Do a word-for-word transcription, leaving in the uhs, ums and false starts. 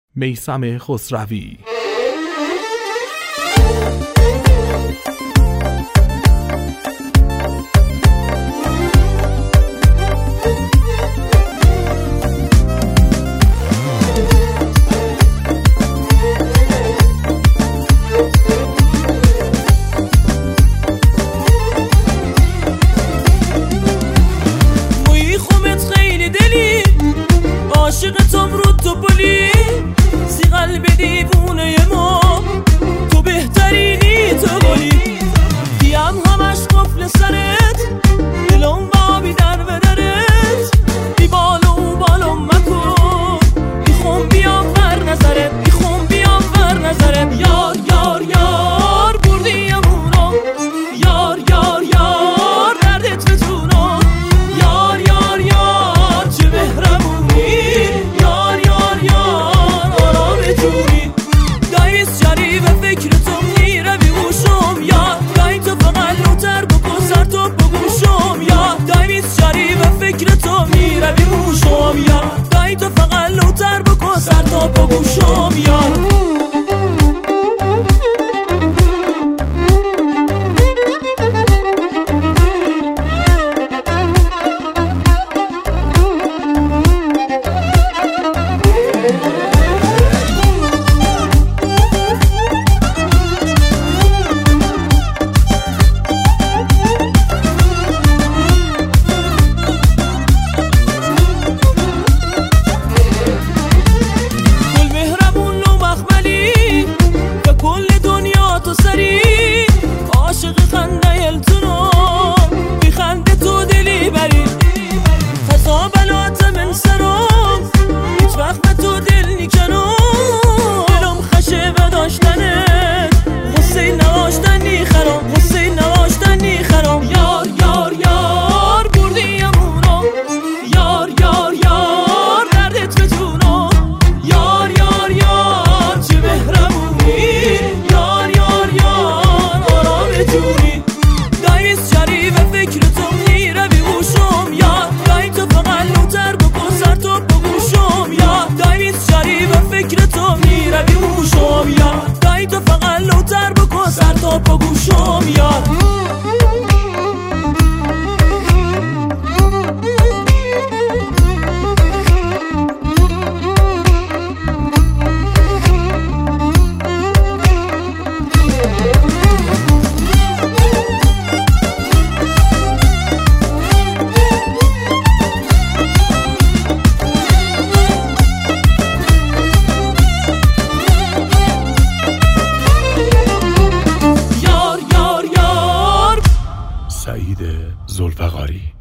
میثم خسروی. عاشقتم رو تو بلی سی قلب دیوونه ما، تو بهترینی تو بلی دیم همش قفل سرت، دلم بابی در بدرت، بی بالو بالم مکن، بیخون بیام ور نظرت، بیخون بیام ور نظرت. یار یار یار بردی امونو، یار یار یار دردت بتونو، یار یار یار چه بهرمونی، یار یار یار آرام جونی. دایست جری و فکر تو میره بیوشم، یار دای تو فقط لوتر بکن سر تو بگوشم، یار دایست جری و فکر تو میره بیوشم، یار دای تو فقط لوتر بکن سر تو بگوشم، یار تو سری عاشق خنده یلتونو، بی خنده تو دلی بری خزا بلات من سرم، هیچ وقت به تو دل نیکنم، دلم خشه به داشتنت، غصه نواشتن نیخرم، غصه نواشتن نیخرم. یار یار یار بردی امونو، یار یار یار دردت بتونو، یار یار یار چه بهرمونی، یار یار یار آرام جونی. دایست جری و فکر تو میره بیوشم، یار دای تو فقط لوتر بکن سر تو بگوشم، یار دایست جری و فکر تو میره بیوشم، یار دای تو فقط لوتر بکن سر تو بگوشم، یار سعید ذوالفقاری.